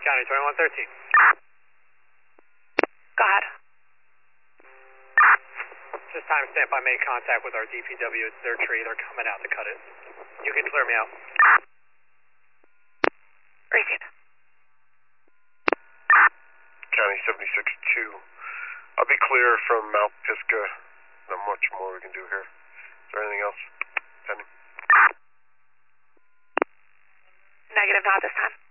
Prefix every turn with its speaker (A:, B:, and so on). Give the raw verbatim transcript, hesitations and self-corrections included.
A: County twenty-one thirteen.
B: Go ahead.
A: Just timestamp, I made contact with our D P W. It's their tree. They're coming out to cut it. You can clear me out.
B: Receive.
C: County seventy-six two. I'll be clear from Mount Pisgah. Not much more we can do here. Is there anything else pending?
B: Negative, not this time.